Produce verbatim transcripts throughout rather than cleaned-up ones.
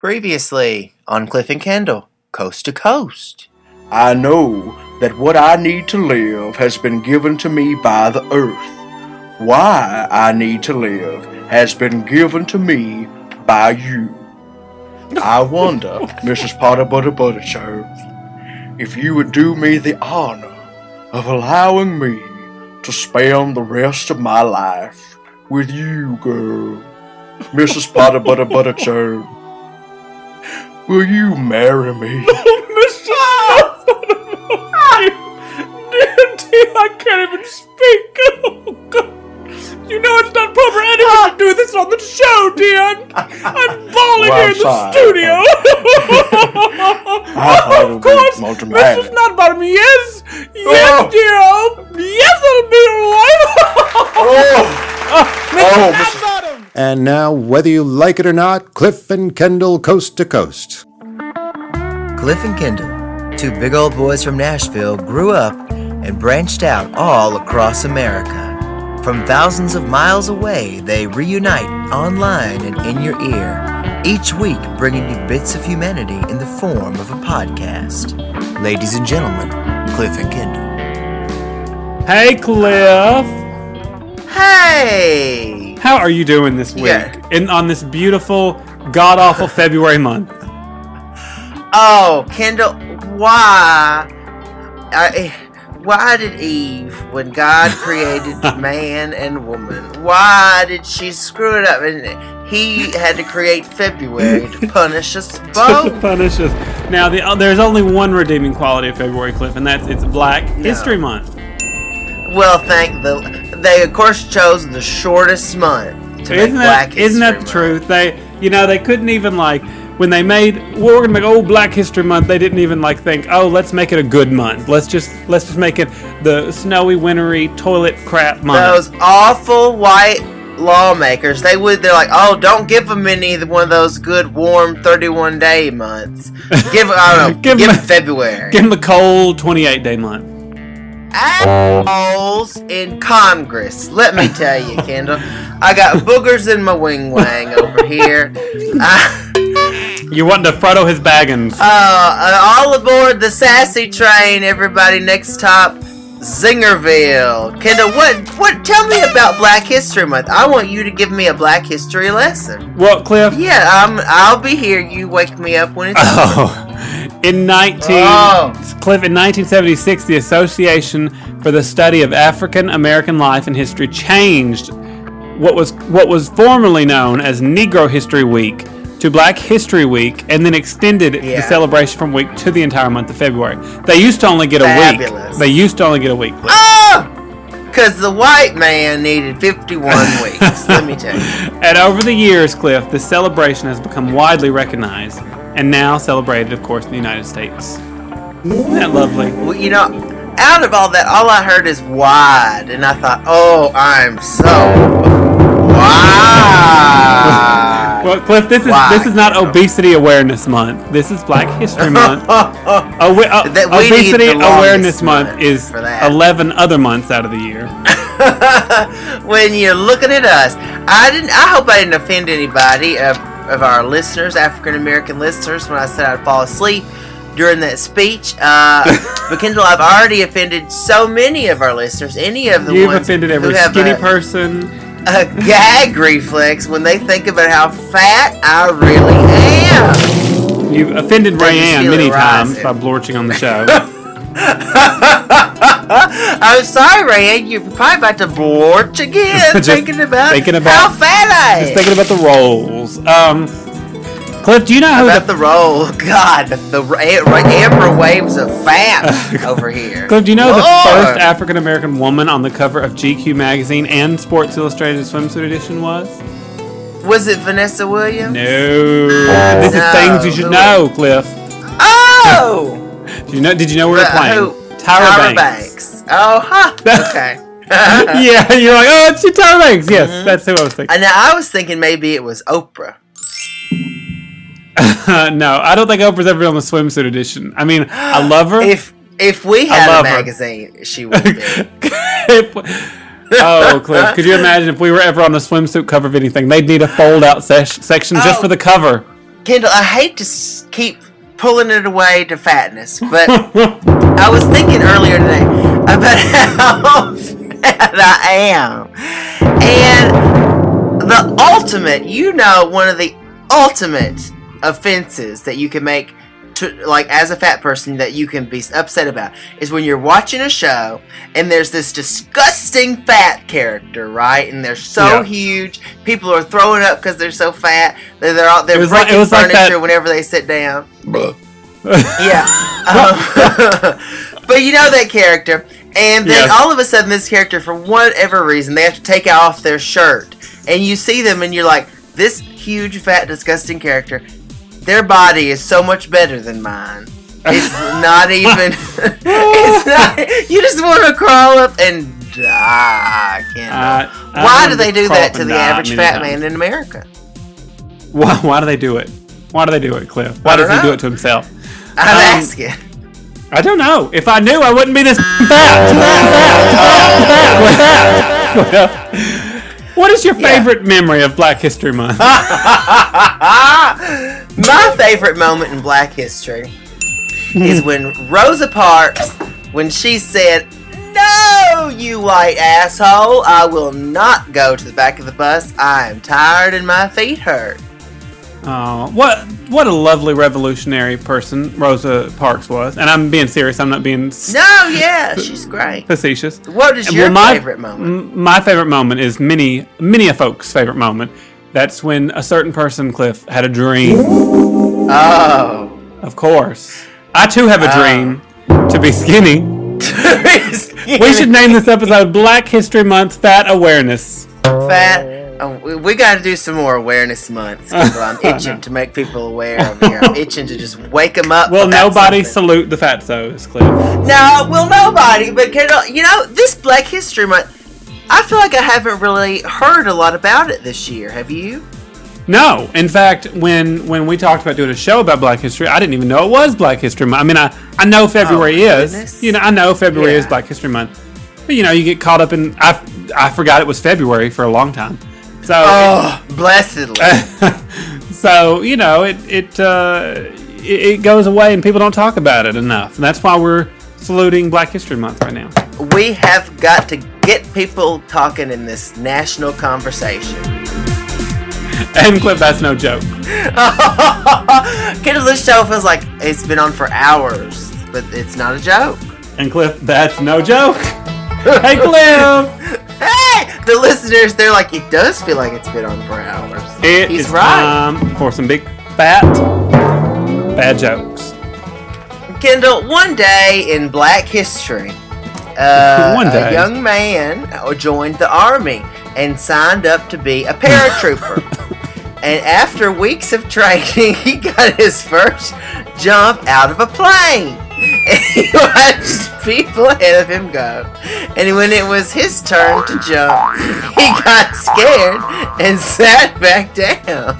Previously on Cliff and Kendall, Coast to Coast. I know that what I need to live has been given to me by the earth. Why I need to live has been given to me by you. I wonder, Missus Potter Butter Buttercherds, if you would do me the honor of allowing me to spend the rest of my life with you, girl. Missus Potter Butter Buttercherds, will you marry me? Oh, Mister I can't even speak. Oh, God. You know it's not proper etiquette to do this on the show, dear. I'm bawling Well, here in the sorry. studio. I thought it Of would course, be more this is dramatic. not about me. Yes, yes, Oh. dear. Oh, yes, it'll be your wife. Oh, oh, Missus Bottom. And now, whether you like it or not, Cliff and Kendall Coast to Coast. Cliff and Kendall, two big old boys from Nashville, grew up and branched out all across America. From thousands of miles away, they reunite online and in your ear, each week bringing you bits of humanity in the form of a podcast. Ladies and gentlemen, Cliff and Kendall. Hey, Cliff. Hey! How are you doing this week? Yeah. In on this beautiful, god-awful February month? Oh, Kendall, why? I, why did Eve, when God created man and woman, why did she screw it up? And he had to create February to punish us To both. punish us. Now, the, uh, there's only one redeeming quality of February, Cliff, and that's it's Black History Month. Well, thank the. They of course chose the shortest month to make Isn't Black that History isn't that the Month. truth? They, you know, they couldn't even like when they made well, we're gonna make oh Black History Month. They didn't even like think oh let's make it a good month. Let's just let's just make it the snowy, wintry, toilet crap month. Those awful white lawmakers, they would. They're like, oh, don't give them any one of those good warm thirty-one day months. Give I don't know. Give give 'em them a- February. Give them a cold twenty-eight day month. Assholes in Congress. Let me tell you, Kendall, I got boogers in my wing wang over here. Uh, You want to Frodo his baggins? uh, all aboard the sassy train, everybody. Next stop, Zingerville. Kendall, what? What? Tell me about Black History Month. I want you to give me a Black History lesson. Well, Cliff. Yeah, I'm. I'll be here. You wake me up when it's over. Oh. In nineteen Oh. Cliff in nineteen seventy-six, the Association for the Study of African American Life and History changed what was what was formerly known as Negro History Week to Black History Week, and then extended Yeah. the celebration from week to the entire month of February. They used to only get a Fabulous. week. They used to only get a week. Cliff. Ah! Because the white man needed fifty-one weeks. Let me tell you. And over the years, Cliff, this celebration has become widely recognized and now celebrated, of course, in the United States. Isn't that lovely? Well, you know, out of all that, all I heard is wide, and I thought, oh, I'm so wide. Well, Cliff, this is Why? this is not Obesity Awareness Month. This is Black History Month. Awa- uh, That we need Obesity the longest Awareness Month month is for that. eleven other months out of the year. When you're looking at us, I didn't. I hope I didn't offend anybody of, of our listeners, African American listeners, when I said I'd fall asleep during that speech. Uh, but Kendall, I've already offended so many of our listeners. Any of the You've ones offended who every have skinny a, person. a gag reflex when they think about how fat I really am. You've offended They just Rayanne feel many it times rising. by blorching on the show. I'm sorry, Rayanne. You're probably about to blorch again, Just thinking about, thinking about- how fat I am. Just thinking about the rolls. Um, Cliff, do you know who About the, the roll, God, the ra- amber waves of fat over here. Cliff, do you know the Lord. first African American woman on the cover of G Q magazine and Sports Illustrated swimsuit edition was? Was it Vanessa Williams? No. This No, is things you should who- know, Cliff. Oh! Did you know? Did you know we were Uh, playing? who? Tyra, Banks. Oh, huh. Okay. Yeah, you're like, oh, it's your Tyra Banks. Yes, Mhm. that's who I was thinking. And now I was thinking maybe it was Oprah. No, I don't think Oprah's ever been on the swimsuit edition. I mean, I love her. If if we I had a love her. magazine, she would be. If- oh, Cliff, could you imagine if we were ever on the swimsuit cover of anything? They'd need a fold-out ses- section just Oh. for the cover. Kendall, I hate to s- keep pulling it away to fatness, but I was thinking earlier today about how fat I am. And the ultimate, you know, one of the ultimate offenses that you can make to, like, as a fat person, that you can be upset about is when you're watching a show and there's this disgusting fat character, right? And they're so Yeah. huge. People are throwing up because they're so fat. They're they're, all, they're It was like- breaking it was like furniture that- whenever they sit down. Yeah. Um, but you know that character. And then Yes. all of a sudden, this character, for whatever reason, they have to take off their shirt. And you see them and you're like, this huge, fat, disgusting character, their body is so much better than mine. It's not even. It's not. You just want to crawl up and die, Kendall. Uh, I Why wanted do they to do crawl that up to and the die average many fat times. man in America? Why, why do they do it? Why do they do it, Cliff? Why I don't does he do know. it to himself? I'm Um, asking. I don't know. If I knew, I wouldn't be this fat. Fat, fat, fat, fat. What is your Yeah. favorite memory of Black History Month? My favorite moment in Black history is when Rosa Parks, when she said, "No, you white asshole, I will not go to the back of the bus. I am tired and my feet hurt." Oh, what what a lovely revolutionary person Rosa Parks was. And I'm being serious. I'm not being s- No, yeah, she's great. facetious. What is Well, your my- favorite moment? m- My favorite moment is many, many a folks' favorite moment. That's when a certain person, Cliff, had a dream. Oh. Of course. I too have a Oh. dream to be skinny. We should name this episode Black History Month Fat Awareness. Fat. Oh, we, we got to do some more awareness months. Kendall. I'm itching to make people aware of here. I'm itching to just wake them up. Will about nobody something. salute the fatzos, Cliff? No, well, nobody. But Kendall, you know, this Black History Month, I feel like I haven't really heard a lot about it this year. Have you? No. In fact, when when we talked about doing a show about Black History, I didn't even know it was Black History Month. I mean, I, I know February Oh, my is. goodness. You know, I know February Yeah. is Black History Month. But, you know, you get caught up in... I, I forgot it was February for a long time. So... Oh, blessedly. So, you know, it it, uh, it it goes away and people don't talk about it enough. And that's why we're saluting Black History Month right now. We have got to get people talking in this national conversation. And Cliff, that's no joke. Kendall, this show feels like it's been on for hours, but it's not a joke. And Cliff, that's no joke. Hey, Cliff! Hey, the listeners, they're like, it does feel like it's been on for hours. It He's is right. time for some big, fat, bad jokes. Kendall, one day in Black history, uh, One day. a young man joined the army and signed up to be a paratrooper. And after weeks of training, he got his first jump out of a plane. And he watched people ahead of him go. And when it was his turn to jump, he got scared and sat back down.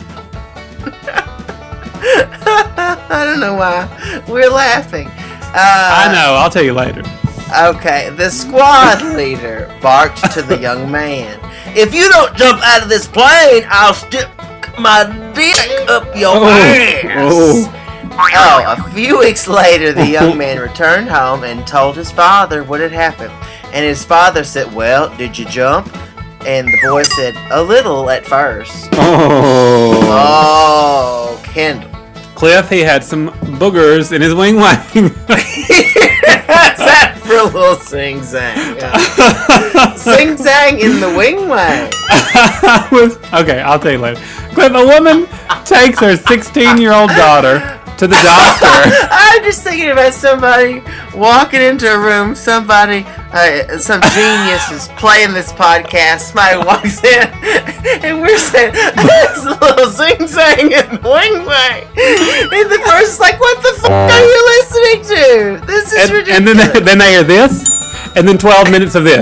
I don't know why we're laughing. Uh, I know, I'll tell you later. Okay, the squad leader barked to the young man. "If you don't jump out of this plane, I'll stick my dick up your Oh, ass." oh. Oh, a few weeks later, the young man returned home and told his father what had happened. And his father said, "Well, did you jump?" And the boy said, "A little at first." Oh. Oh, Kendall. Cliff, he had some boogers in his wing wang. That's that for a little sing zang. Sing zang in the wing way. I was, okay, I'll tell you later. Cliff, a woman takes her sixteen-year-old daughter to the doctor. I'm just thinking about somebody walking into a room, somebody, uh, some genius is playing this podcast, somebody walks in, and we're saying, "It's a little zing-zang in the wing way." And the person's like, "What the f*** are you listening to? This is And, ridiculous." and then, they, then they hear this, and then twelve minutes of this.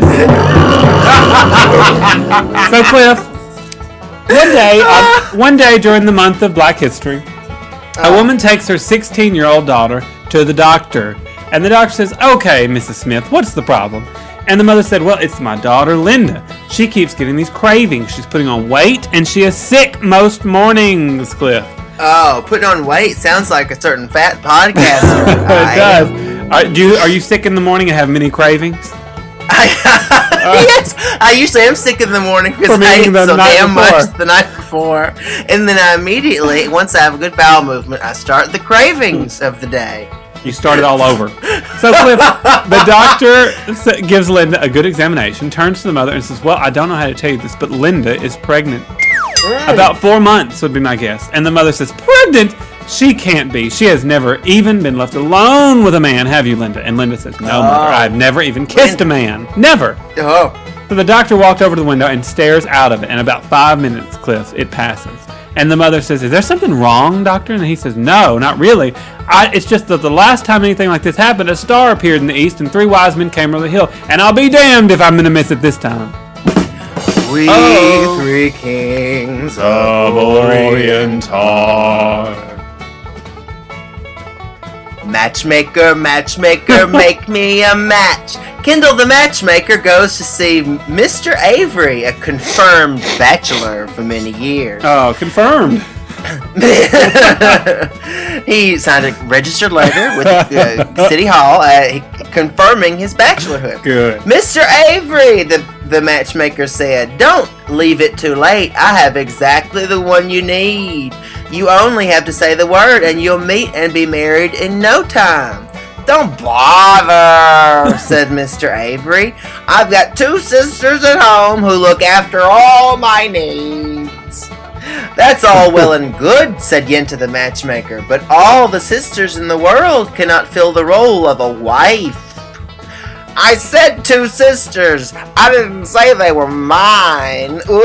So, Cliff, one day, uh, one day during the month of Black History, a woman takes her sixteen-year-old daughter to the doctor, and the doctor says, "Okay, Missus Smith, what's the problem?" And the mother said, "Well, it's my daughter, Linda. She keeps getting these cravings. She's putting on weight, and she is sick most mornings, Cliff." Oh, putting on weight sounds like a certain fat podcaster. It does. Are, do you, are you sick in the morning and have many cravings? Yes, I usually am sick in the morning because I ate so damn much the night before. And then I immediately, once I have a good bowel movement, I start the cravings of the day. You start it all over. So, Cliff, the doctor gives Linda a good examination, turns to the mother and says, well, I don't know how to tell you this, but Linda is pregnant. About four months would be my guess. And the mother says, pregnant? She can't be. She has never even been left alone with a man, have you, Linda? And Linda says, no, oh. Mother, I've never even kissed a man. Never. Oh. So the doctor walked over to the window and stares out of it. And about five minutes, Cliff, it passes. And the mother says, is there something wrong, doctor? And he says, no, not really. I, it's just that the last time anything like this happened, a star appeared in the east and three wise men came over the hill. And I'll be damned if I'm going to miss it this time. We oh. three kings of Orient are. Matchmaker, matchmaker, make me a match. Kendall the matchmaker goes to see Mister Avery, a confirmed bachelor for many years. Oh, confirmed. He signed a registered letter with uh, City Hall uh, confirming his bachelorhood. Good. Mister Avery, the, the matchmaker said, don't leave it too late. I have exactly the one you need. You only have to say the word and you'll meet and be married in no time. Don't bother, said Mister Avery. I've got two sisters at home who look after all my needs. That's all well and good, said Yenta the matchmaker, but all the sisters in the world cannot fill the role of a wife. I said two sisters. I didn't say they were mine. Ooh,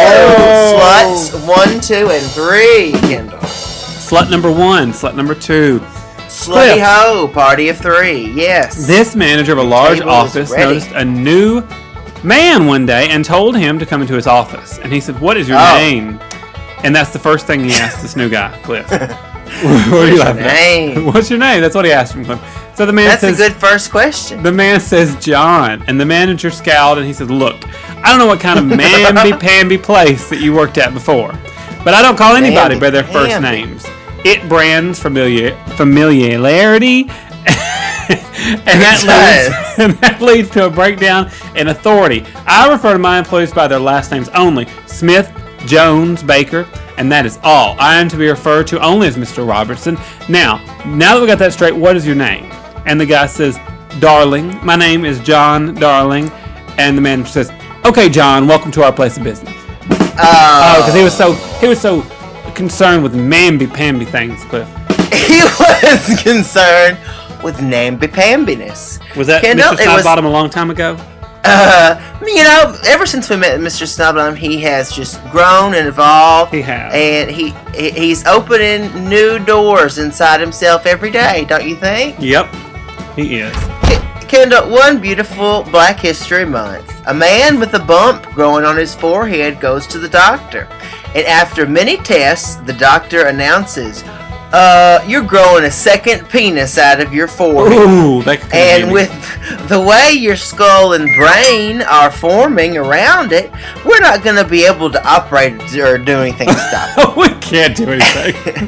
oh. Sluts one, two, and three, Kendall. Slut number one, slut number two. Slutty ho, party of three, yes. This manager of a large office noticed a new man one day and told him to come into his office. And he said, what is your oh. name? And that's the first thing he asked this new guy, Cliff. What are you laughing at? What's your name? That's what he asked him, Cliff. So the man That's says, a good first question. The man says, John. And the manager scowled and he said, look, I don't know what kind of mamby-pamby place that you worked at before, but I don't call anybody by their first names. It brands familiar, familiarity, and, that leads, and that leads to a breakdown in authority. I refer to my employees by their last names only, Smith, Jones, Baker, and that is all. I am to be referred to only as Mister Robertson. Now, now that we got that straight, what is your name? And the guy says, Darling. My name is John Darling. And the manager says, okay, John, welcome to our place of business. Oh, because oh, he was so he was so concerned with mamby-pamby things, Cliff. He was concerned with namby-pambiness. Was that Kendall, Mister Snodbottom was, a long time ago? Uh, you know, ever since we met Mister Snodbottom, he has just grown and evolved. He has. And he he's opening new doors inside himself every day, don't you think? Yep, he is. Kendall, one beautiful Black History Month, a man with a bump growing on his forehead goes to the doctor. And after many tests, the doctor announces, uh, you're growing a second penis out of your forehead. Ooh, that could and with the way your skull and brain are forming around it, we're not going to be able to operate or do anything to stop it. We can't do anything.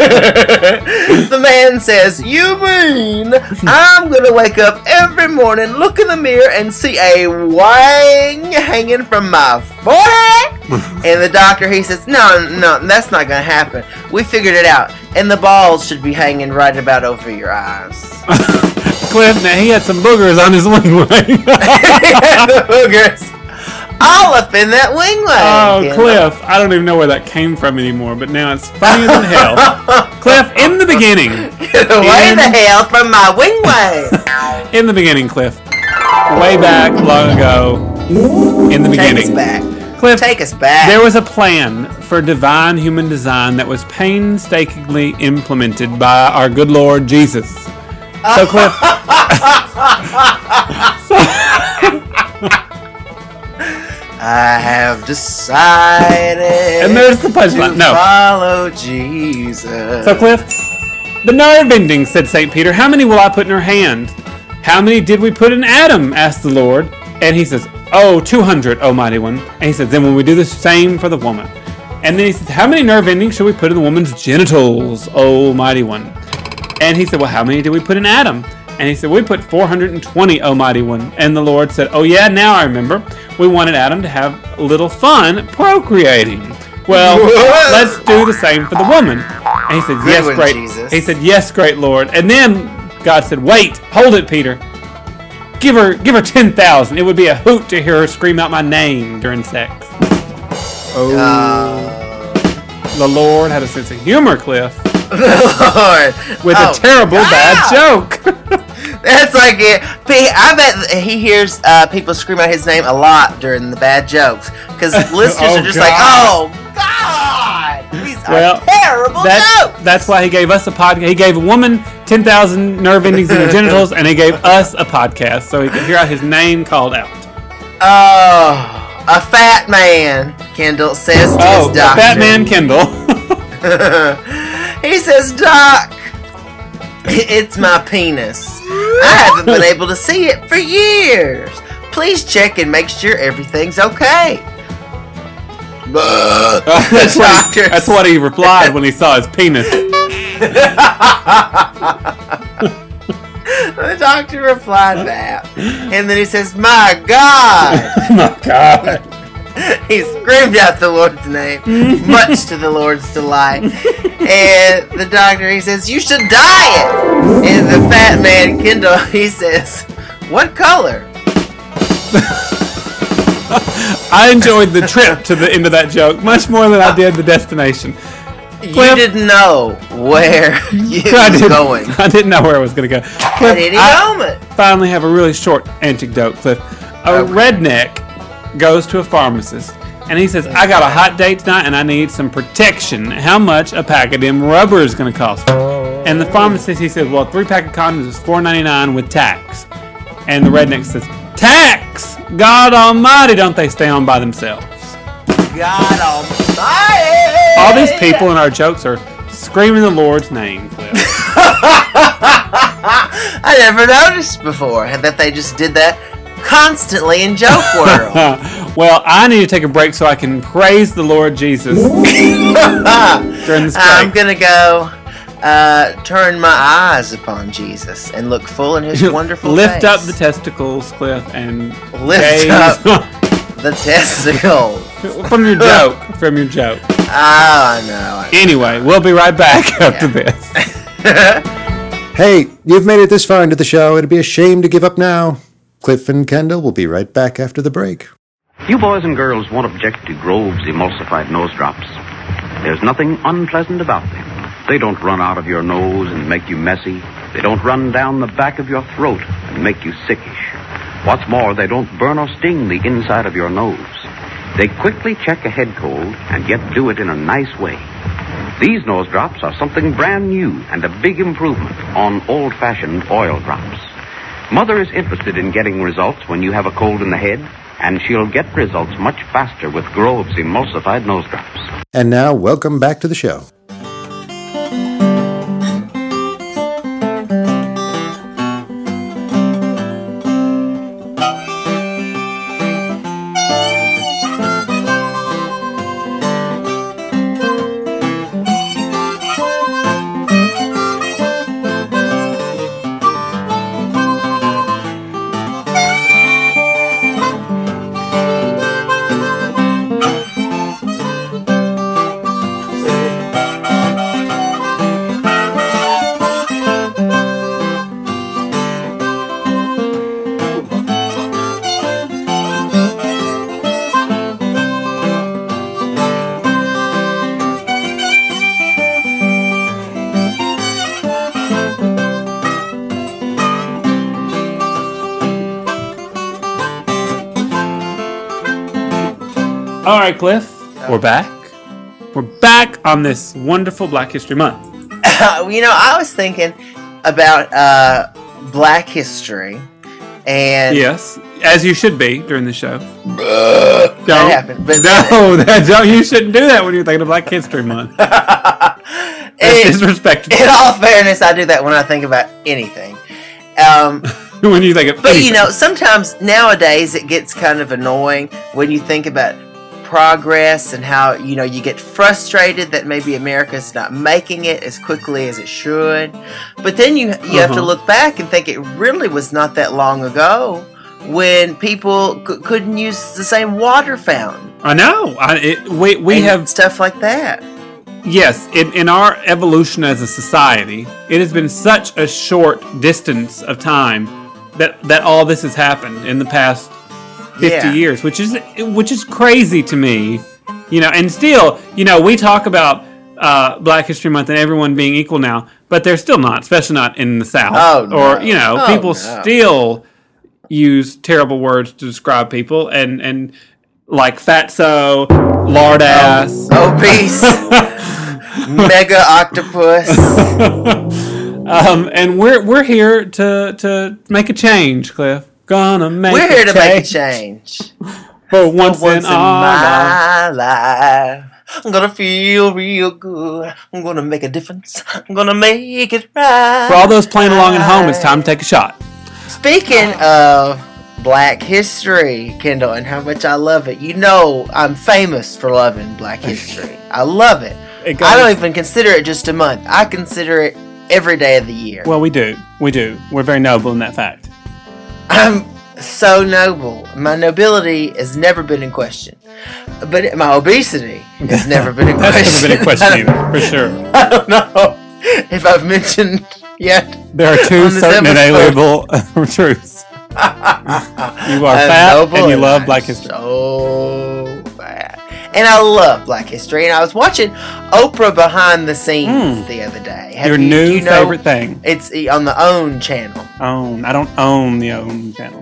The man says, you mean I'm going to wake up every morning, look in the mirror, and see a wang hanging from my forehead? And the doctor, he says, no, no, that's not going to happen. We figured it out. And the balls should be hanging right about over your eyes. Cliff, now he had some boogers on his wingway. He had the boogers all up in that wingway. Oh, you know? Cliff, I don't even know where that came from anymore, but now it's funny as hell. Cliff, in the beginning. Get away in, the hell from my wingway. In the beginning, Cliff. Way back, long ago. In the beginning. Take us back. Cliff, take us back. There was a plan for divine human design that was painstakingly implemented by our good Lord Jesus. So, Cliff. I have decided and there's the punchline. to no. follow Jesus. So, Cliff, the nerve ending, said Saint Peter. How many will I put in her hand? How many did we put in Adam? Asked the Lord. And he says, oh, two hundred, O mighty one. And he says, then will we do the same for the woman? And And then he says, how many nerve endings should we put in the woman's genitals, oh mighty one? And he said, well, how many did we put in Adam? And he said, we put four hundred twenty, oh mighty one. And the Lord said, oh yeah, now I remember. We wanted Adam to have a little fun procreating. Well, let's do the same for the woman. And he said, yes, one, great. Jesus. He said, yes, great Lord. And then God said, wait, hold it, Peter. Give her, give her ten thousand. It would be a hoot to hear her scream out my name during sex. Oh, Uh, the Lord had a sense of humor, Cliff, Lord. with Oh, a terrible wow. bad joke. That's like it. P- I bet he hears uh, people scream out his name a lot during the bad jokes. Because listeners Oh, are just God. like, oh, God! These Well, are terrible That's, jokes! that's why he gave us a podcast. He gave a woman ten thousand nerve endings in her genitals, and he gave us a podcast so he could hear out his name called out. Oh, a fat man, Kendall says to Oh, his the doctor. Fat Man Kendall. He says, Doc, it's my penis. I haven't been able to see it for years. Please check and make sure everything's okay. Oh, that's, what he, that's what he replied when he saw his penis. The doctor replied back. And then he says, my God. My God. He screamed out the Lord's name, much to the Lord's delight. And the doctor, he says, you should dye it. And the fat man, Kendall, he says, what color? I enjoyed the trip to the end of that joke much more than I did the destination. You Cliff, didn't know where you I was didn't, going I didn't know where I was going to go. at Cliff, any I moment. finally have a really short anecdote, Cliff. A Okay. redneck goes to a pharmacist, and he says, I got a hot date tonight, and I need some protection. How much a pack of them rubber is going to cost me? And the pharmacist, he said, well, three pack of condoms is four ninety-nine with tax. And the redneck says, tax! God almighty, don't they stay on by themselves? God almighty! All these people in our jokes are screaming the Lord's name, Cliff. I never noticed before that they just did that constantly in joke world. Well, I need to take a break so I can praise the Lord Jesus during this break. I'm gonna go uh, turn my eyes upon Jesus and look full in His wonderful Lift face. up the testicles, Cliff, and Lift gaze up the testicles. from your joke. From your joke. Oh, I know. Anyway, we'll be right back after this. Hey, you've made it this far into the show. It'd be a shame to give up now. Cliff and Kendall will be right back after the break. You boys and girls won't object to Grove's emulsified nose drops. There's nothing unpleasant about them. They don't run out of your nose and make you messy. They don't run down the back of your throat and make you sickish. What's more, they don't burn or sting the inside of your nose. They quickly check a head cold and yet do it in a nice way. These nose drops are something brand new and a big improvement on old-fashioned oil drops. Mother is interested in getting results when you have a cold in the head, and she'll get results much faster with Grove's emulsified nose drops. And now, welcome back to the show. All right, Cliff, we're back. We're back on this wonderful Black History Month. You know, I was thinking about uh, Black history, and Yes, as you should be during the show. that Don't. happened. But No, that, don't, you shouldn't do that when you're thinking of Black History Month. That's in, disrespectful. in all fairness, I do that when I think about anything. Um, when you think of but you anything. know, sometimes nowadays it gets kind of annoying when you think about progress and how, you know, you get frustrated that maybe America's not making it as quickly as it should. But then you you uh-huh. have to look back and think it really was not that long ago when people c- couldn't use the same water fountain. I know. I, it, we we and have stuff like that. Yes, in, in our evolution as a society, it has been such a short distance of time that, that all this has happened in the past fifty yeah. years, which is which is crazy to me. You know, and still, you know, we talk about uh, Black History Month and everyone being equal now, but they're still not, especially not in the South. Oh, no. Or, you know, oh, people no. still use terrible words to describe people and, and like fatso, lard ass, obese, mega octopus. um, and we're we're here to to make a change, Cliff. Gonna make. We're here a to change. make a change. For once, For once in, in our my life, I'm gonna feel real good. I'm gonna make a difference. I'm gonna make it right. For all those playing along at home, it's time to take a shot. Speaking of Black history, Kendall, and how much I love it. You know I'm famous for loving Black history. I love it. it goes, I don't even consider it just a month. I consider it every day of the year. Well, we do. We do. We're very noble in that fact. I'm so noble. My nobility has never been in question. But my obesity has never been in question. That's never been in question either, for sure. I don't know if I've mentioned yet. There are two certain inalienable truths. You are I'm fat and you and love I'm Black history. So fat. And I love Black history. And I was watching Oprah Behind the Scenes mm. the other day. Have Your you, new you know, favorite thing. It's on the OWN channel. Own. I don't own the OWN channel.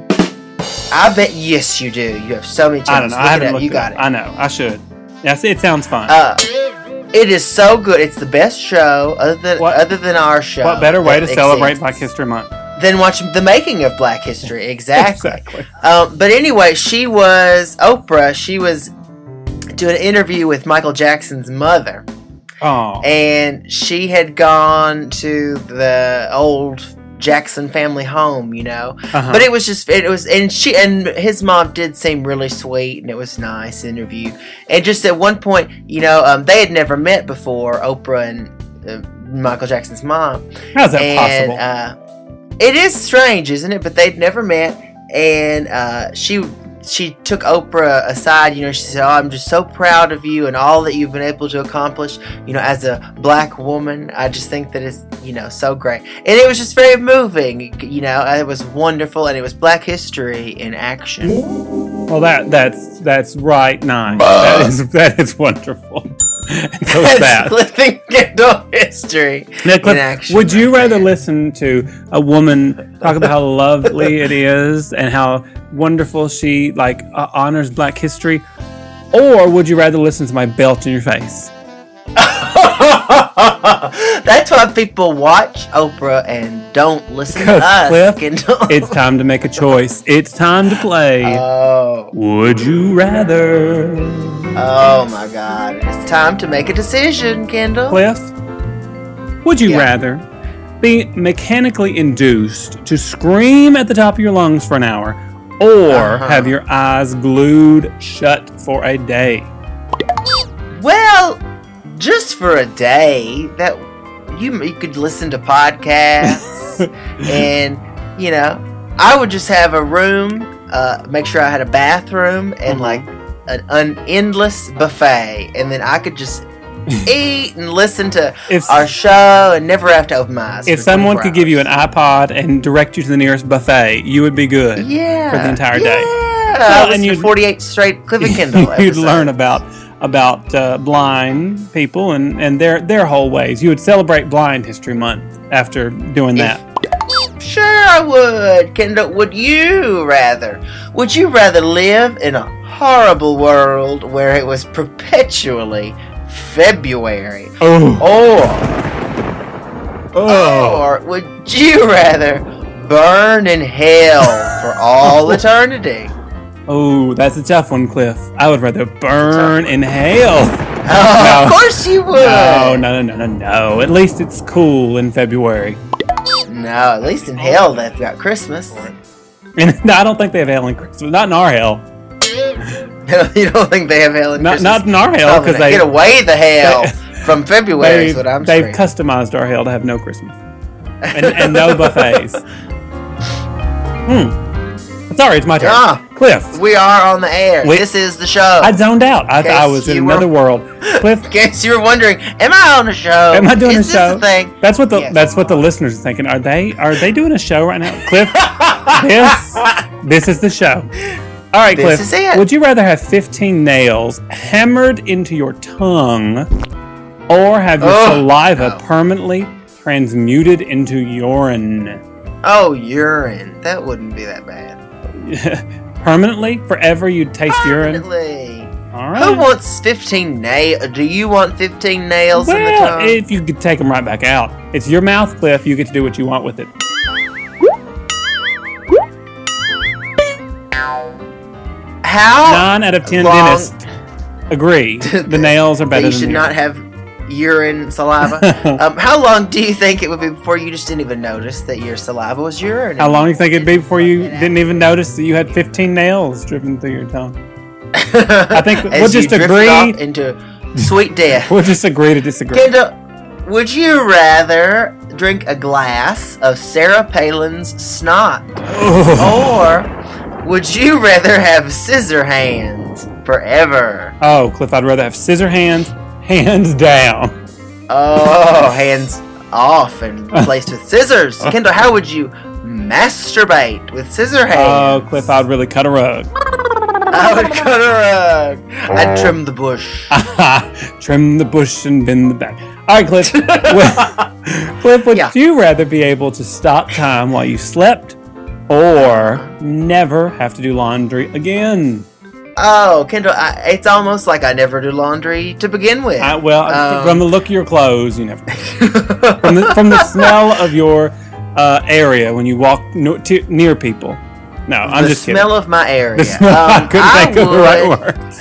I bet yes you do. You have so many channels. I don't know. Look I haven't it up. looked You it got up. it. I know. I should. Yes, it sounds fun. Uh, it is so good. It's the best show other than what, other than our show. What better way to exists. celebrate Black History Month? Then watch the making of Black history. Exactly. Exactly. Um, but anyway, she was Oprah. She was doing an interview with Michael Jackson's mother. Oh. And she had gone to the old Jackson family home, you know. Uh-huh. But it was just it was and she and his mom did seem really sweet, and it was a nice interview. And just at one point, you know, um, they had never met before, Oprah and uh, Michael Jackson's mom. How's that and, possible? Uh, It is strange, isn't it? But they'd never met, and uh, she she took Oprah aside. You know, she said, "Oh, I'm just so proud of you and all that you've been able to accomplish. You know, as a Black woman, I just think that it's you know so great." And it was just very moving. You know, it was wonderful, and it was Black history in action. Well, that that's that's right nice. That is that is wonderful. So That's sad. Cliffing Kendall history Now, Cliff, in action. would you right rather there. listen to a woman talk about how lovely it is and how wonderful she like uh, honors Black history, or would you rather listen to my belt in your face? That's why people watch Oprah and don't listen to us. Cliff, Kendall. it's time to make a choice. It's time to play. Oh. Would you rather? Oh my God. It's time to make a decision, Kendall. Cliff, would you Yeah. rather be mechanically induced to scream at the top of your lungs for an hour, or Uh-huh. have your eyes glued shut for a day? Well, just for a day, that you, you could listen to podcasts and, you know, I would just have a room, uh, make sure I had a bathroom and Mhm. like an, an endless buffet, and then I could just eat and listen to If- our show and never have to open my eyes. If for someone twenty-four could give you an hours. iPod and direct you to the nearest buffet, you would be good yeah, for the entire yeah. day. I Well, listened and to you'd- forty-eight straight Cliff and Kendall You'd episodes. learn about about uh, blind people and, and their their whole ways. You would celebrate Blind History Month after doing that. Sure, I would. Kendall, would you rather? Would you rather live in a horrible world where it was perpetually February? Oh. Or, Oh. or would you rather burn in hell for all eternity? Oh, that's a tough one, Cliff. I would rather burn one. in hell. Oh, No. of course you would. No, no, no, no, no, no. At least it's cool in February. No, at least in hell they've got Christmas. And I don't think they have hell in Christmas. Not in our hell. You don't think they have hell in Not, Christmas? not in our hell, because they get away the hell they- from February. they've, Is what I'm they've saying. customized our hell to have no Christmas and, and no buffets. Hmm. Sorry, it's my turn. Ah. Cliff. We are on the air. Wait. This is the show. I zoned out. I, In I case was in you another were- world. Cliff, In case you were wondering, am I on a show? am I doing is a show? This a thing? That's what the Yes. that's what the listeners are thinking. Are they are they doing a show right now? Cliff, this this is the show. All right, This Cliff. is it. Would you rather have fifteen nails hammered into your tongue, or have your Oh, saliva no. permanently transmuted into urine? Oh, urine. That wouldn't be that bad. Permanently, forever, you'd taste urine. Permanently. All right. Who wants fifteen nails? Do you want fifteen nails in the Well, tongue? if you could take them right back out, it's your mouth, Cliff. You get to do what you want with it. How Nine out of ten long- dentists agree the nails are that better you than should the not have urine saliva? um, how long do you think it would be before you just didn't even notice that your saliva was urine? How long do you think it'd be before you didn't even notice that you had fifteen nails driven through your tongue? I think As we'll just you drifted agree. off into sweet death. We'll just agree to disagree. Kendall, would you rather drink a glass of Sarah Palin's snot, or would you rather have scissor hands forever? Oh, Cliff, I'd rather have scissor hands, hands down. Oh, hands off and replaced with scissors. Kendall, how would you masturbate with scissor hands? Oh, Cliff, I'd really cut a rug. I would cut a rug. I'd trim the bush. Trim the bush and bend the back. All right, Cliff. Well, Cliff, would Yeah. you rather be able to stop time while you slept, or never have to do laundry again? Oh, Kendall, I, it's almost like I never do laundry to begin with. I, well, Um, from the look of your clothes, you never. from the from the smell of your uh, area when you walk no, to, near people. No, I'm the just kidding. smell of my area. The smell- I Um, couldn't think of the right would- words.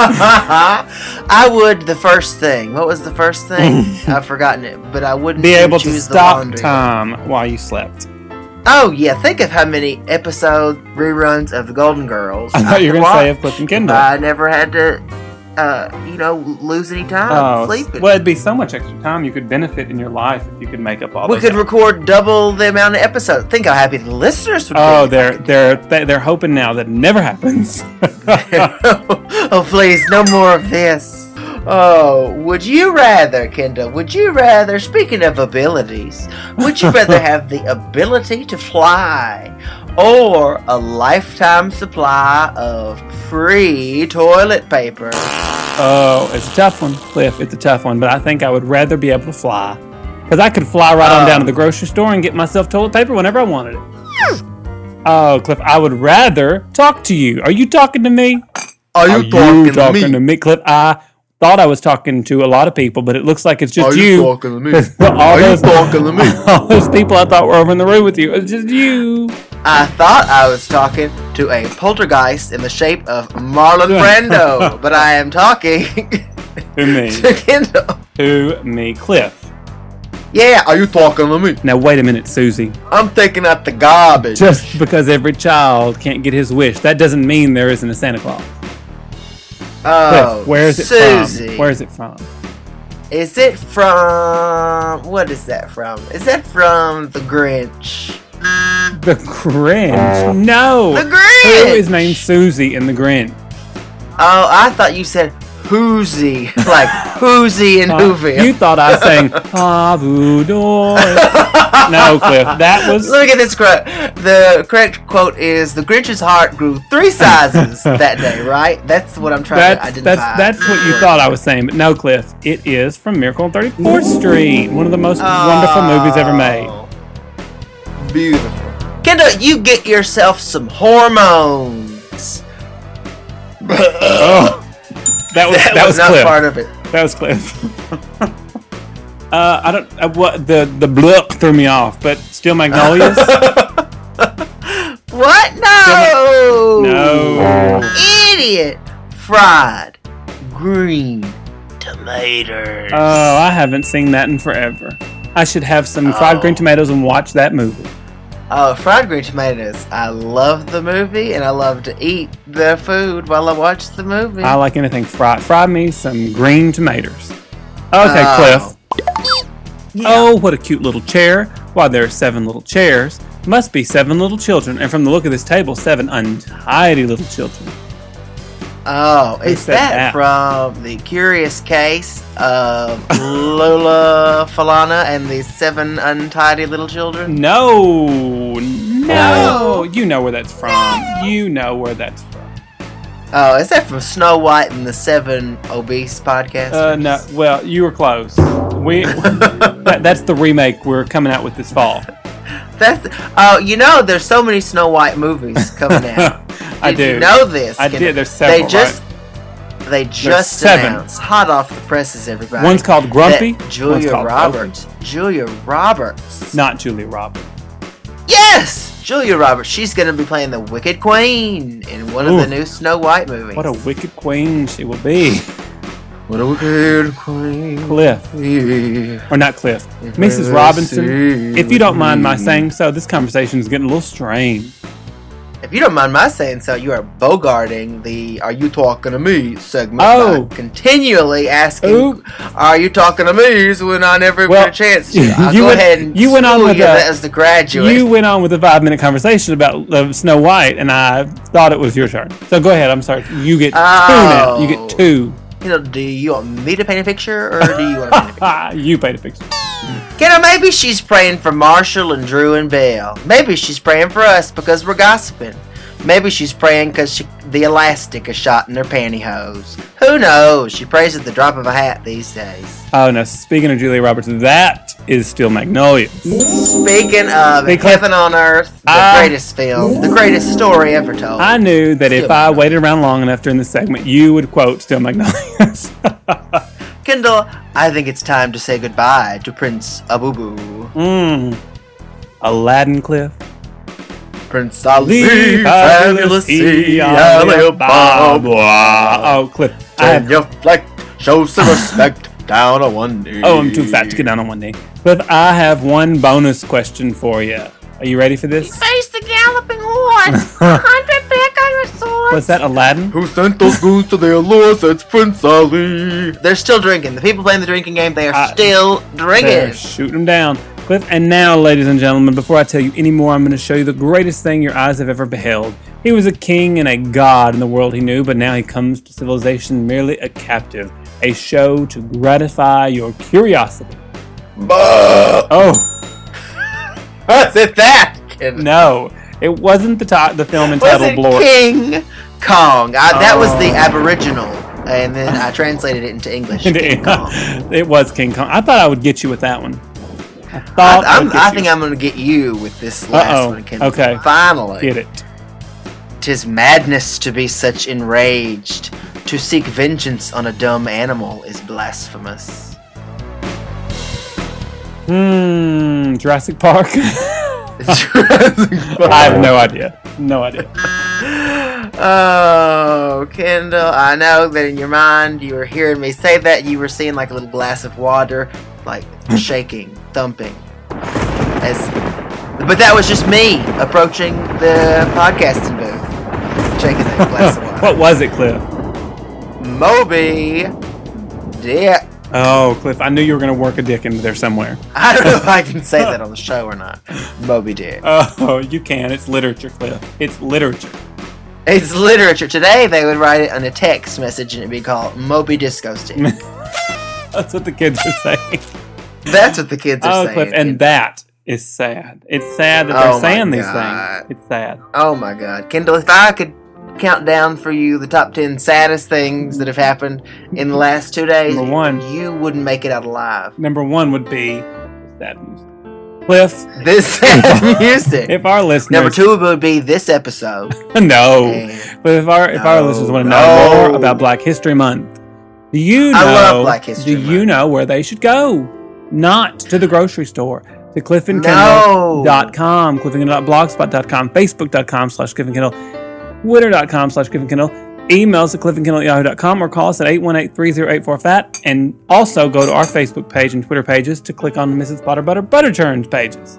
I would the first thing. What was the first thing? I've forgotten it, but I wouldn't Be able to choose the stop laundry. time while you slept. Oh yeah, think of how many episode reruns of the Golden Girls. I thought you were could going to say watch of Cliff and if Kendall. I never had to, uh, you know, lose any time Oh, sleeping. well, it'd be so much extra time you could benefit in your life if you could make up all we those could hours. record double the amount of episodes. Think how happy the listeners would Oh, be. they're they're they- they're hoping now that it never happens. Oh, please, no more of this. Oh, would you rather, Kendall, would you rather, speaking of abilities, would you rather have the ability to fly or a lifetime supply of free toilet paper? Oh, it's a tough one, Cliff. It's a tough one, but I think I would rather be able to fly. Because I could fly right on Oh. down to the grocery store and get myself toilet paper whenever I wanted it. Oh, Cliff, I would rather talk to you. Are you talking to me? Are you talking, talking to me? to me, Cliff? I thought I was talking to a lot of people, but it looks like it's just Are you talking to me? all, Are you those, talking to me? all those people I thought were over in the room with you. It's just you. I thought I was talking to a poltergeist in the shape of Marlon Brando, but I am talking To me. to Kendall. To me, Cliff. Yeah, Are you talking to me? Now, wait a minute, Susie. I'm taking out the garbage. Just because every child can't get his wish, that doesn't mean there isn't a Santa Claus. Oh, Cliff, where is it Susie. from? Where is it from? Is it from? What is that from? Is that from The Grinch? The Grinch. No. The Grinch! Who is named Susie in The Grinch? Oh, I thought you said Hoosie, like Hoosie and Uh, Whoville. you thought I sang Abu Doris. No, Cliff. That was. Let me get this correct. The correct quote is: "The Grinch's heart grew three sizes that day." Right? That's what I'm trying to That's, identify. that's that's what you thought I was saying, but no, Cliff. It is from Miracle on thirty-fourth Street, one of the most wonderful movies ever made. Beautiful. Kendall, you get yourself some hormones. Oh, that was That, that, was, was, not Cliff. part of it. That was Cliff. uh, I don't. Uh, what the the bluk threw me off, but still Magnolias. What? No. No. Idiot. Fried green tomatoes. Oh, I haven't seen that in forever. I should have some fried green tomatoes and watch that movie. Oh, fried green tomatoes. I love the movie, and I love to eat the food while I watch the movie. I like anything fried. Fry me some green tomatoes. Okay, Oh. Cliff. Oh, what a cute little chair. Why, there are seven little chairs. Must be seven little children, and from the look of this table, seven untidy little children. Oh, is said that, that? from The Curious Case of Lola Falana and the Seven Untidy Little Children? No, no. No. You know where that's from. You know where that's from. Oh, is that from Snow White and the Seven Obese Podcasters? Uh, no. Well, you were close. We that, that's the remake we're coming out with this fall. That's oh, you know, there's so many Snow White movies coming out. I Did do. you know this? I Can- did. There's several. They just right? they just seven. announced, hot off the presses, everybody. One's called Grumpy. that one's Julia called Roberts. Julia Roberts. Not Julia Roberts. Yes, Julia Roberts. She's going to be playing the Wicked Queen in one of Ooh. the new Snow White movies. What a wicked queen she will be. what a wicked queen. Cliff. Or not Cliff. Missus Robinson. If you don't mind my saying so, this conversation is getting a little strained. If you don't mind my saying so, you are bogarting the "Are you talking to me?" segment Oh. by continually asking, Ooh. "Are you talking to me?" when I never Well, get a chance to. I'll you go went- ahead and you went on school with you a- as the graduate. You went on with a five minute conversation about uh, Snow White, and I thought it was your turn. So go ahead. I'm sorry. You get two now. You get two. You know, do you want me to paint a picture, or do you want to paint a picture? Ah, you paid a picture. You know, maybe she's praying for Marshall and Drew and Belle. Maybe she's praying for us because we're gossiping. Maybe she's praying because the elastic is shot in her pantyhose. Who knows? She prays at the drop of a hat these days. Oh no! Speaking of Julia Roberts, that is still Magnolia. Speaking of Big Cliff. Heaven on Earth, the I- greatest film, the greatest story ever told. I knew that if Still I Magnolia. waited around long enough during this segment, you would quote "Still Magnolias." Kendall, I think it's time to say goodbye to Prince Abubu. Mmm. Aladdin Cliff. Prince Ali, Leave fabulous E, Alibaba. Oh, Cliff. I Turn have, your fleck, show some respect, down on one knee. oh, I'm too fat to get down on one knee. Cliff, I have one bonus question for you. Are you ready for this? Face the galloping horse. A hundred back on your sword. Was that Aladdin? Who sent those goons to their lords? It's Prince Ali. They're still drinking. The people playing the drinking game, they are Uh, still drinking. They're shooting them down. Cliff, and now, ladies and gentlemen, before I tell you any more, I'm going to show you the greatest thing your eyes have ever beheld. He was a king and a god in the world he knew, but now he comes to civilization merely a captive. A show to gratify your curiosity. Bah! Oh, Was it that? Kid? no. It wasn't the ti- the film Was entitled it Blort. King Kong? I, that was the Oh. Aboriginal, and then I translated it into English. King Kong. It was King Kong. I thought I would get you with that one. I thought I, I, I'm, would get I you. think I'm going to get you with this last Uh-oh. one, Kendall. Okay. Finally. Get it. 'Tis madness to be such enraged. To seek vengeance on a dumb animal is blasphemous. Hmm. Jurassic Park. I have no idea. No idea. Oh, Kendall, I know that in your mind you were hearing me say that. You were seeing like a little glass of water, like shaking, thumping. As, but that was just me approaching the podcasting booth, shaking that glass of water. What was it, Cliff? Moby Dick. Oh, Cliff, I knew you were going to work a dick into there somewhere. I don't know if I can say that on the show or not. Moby Dick. Oh, you can. It's literature, Cliff. It's literature. It's literature. Today they would write it on a text message and it'd be called Moby Disco Stick. That's what the kids are saying. That's what the kids are Oh, saying. Cliff, and that is sad. It's sad that they're Oh, my saying these God. things. It's sad. Oh my God, Kendall! If I could count down for you the top ten saddest things that have happened in the last two days, Number one. you wouldn't make it out alive. Number one would be sad music. Cliff, This sad music. if our listeners Number two would be this episode. no, And- but if our if our No, listeners want to no. know more about Black History Month, do you know? I love Black History Do you Month. know where they should go? Not to the grocery store. To cliff and No. kendall dot com, cliff and kendall dot blogspot dot com, facebook dot com slash cliff and kendall, twitter dot com slash cliff and kendall, emails at cliff and kendall at yahoo dot com, or call us at eight one eight, three zero eight four, F A T, and also go to our Facebook page and Twitter pages to click on the Missus Butter Butter Butter Turns pages.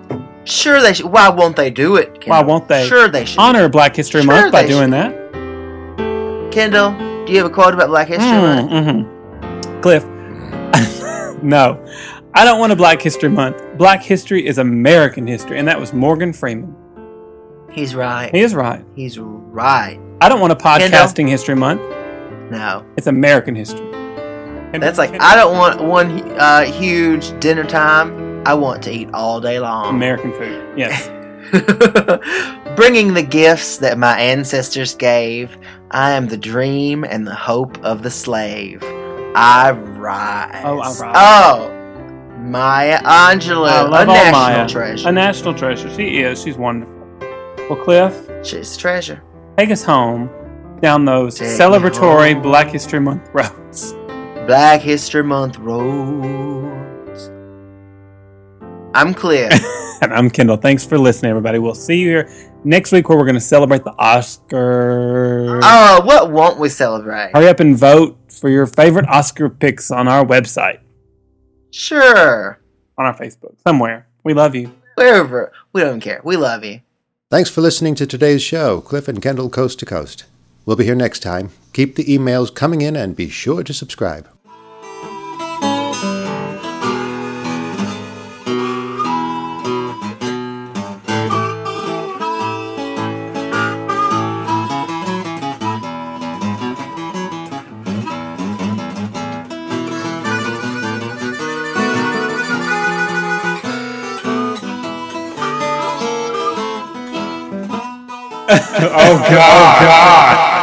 Sure they should. Why won't they do it, Kendall? Why won't they? Sure they should. Honor Black History Sure Month by they doing should. that. Kendall, do you have a quote about Black History Month? Mm-hmm. Cliff. No. I don't want a Black History Month. Black history is American history, and that was Morgan Freeman. He's right. He is right. He's right. I don't want a podcasting history month. No. It's American history. And That's like, I don't want one uh, huge dinner time. I want to eat all day long. American food. Yes. Bringing the gifts that my ancestors gave, I am the dream and the hope of the slave. I rise. Oh, I rise. Oh, Maya Angelou, I a love all national Maya. treasure. A national treasure. She is. She's wonderful. Well, Cliff, She's a treasure. take us home down those Take me celebratory home. Black History Month roads. Black History Month roads. I'm clear. And I'm Kendall. Thanks for listening, everybody. We'll see you here next week where we're going to celebrate the Oscars. Oh, what won't we celebrate? Hurry up and vote for your favorite Oscar picks on our website, Sure. on our Facebook, somewhere. We love you. Wherever. We don't care. We love you. Thanks for listening to today's show, Cliff and Kendall Coast to Coast. We'll be here next time. Keep the emails coming in and be sure to subscribe. Oh, God. Oh, God.